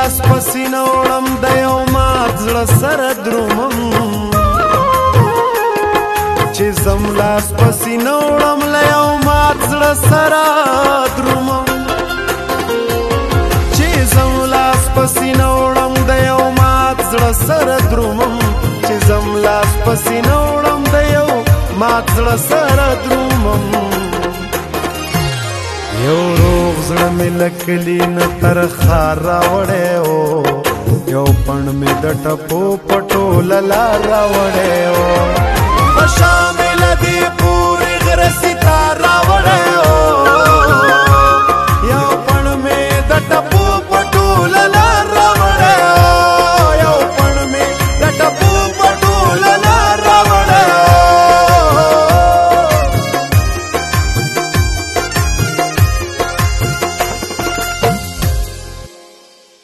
لاس پسینه وړم د یو مات زړه سره درومم چې زم لاس پسینه وړم له یو مات زړه سره درومم چې زم لاس پسینه وړم د یو مات زړه سره درومم چې زم لاس پسینه وړم د یو مات زړه سره درومم یو روغ زړه مې له کلي نه تر ښار راوړی و یو پڼ مې د ټپو په ټوله لار راوړی و په شا مې له دې پورې غره سیتار راوړی و